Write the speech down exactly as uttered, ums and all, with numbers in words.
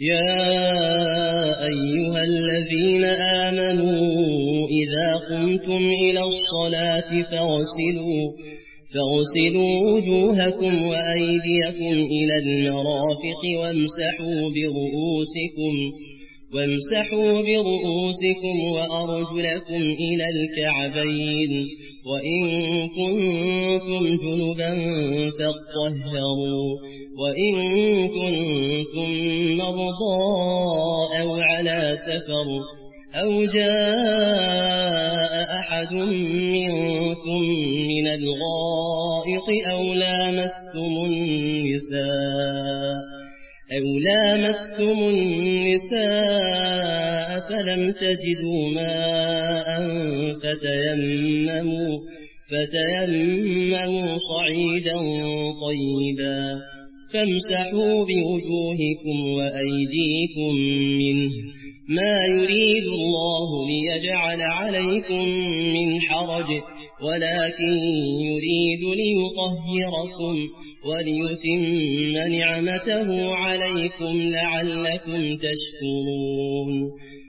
يا أيها الذين آمنوا إذا قمتم إلى الصلاة فاغسلوا فاغسلوا وجوهكم وأيديكم إلى المرافق وامسحوا برؤوسكم وامسحوا برؤوسكم وأرجلكم إلى الكعبين وإن كنتم جنبا فاطهروا وإن كنتم مرضى أو على سفر أو جاء أحد منكم من الغائط أو لامستم النساء أو لامستم النساء فلم تجدوا ماء فتيمموا فتيمموا صعيدا طيبا فامسحوا بوجوهكم وأيديكم منه ما يريد الله ليجعل عليكم من حرج ولكن يريد ليطهركم وليتم نعمته عليكم لعلكم تشكرون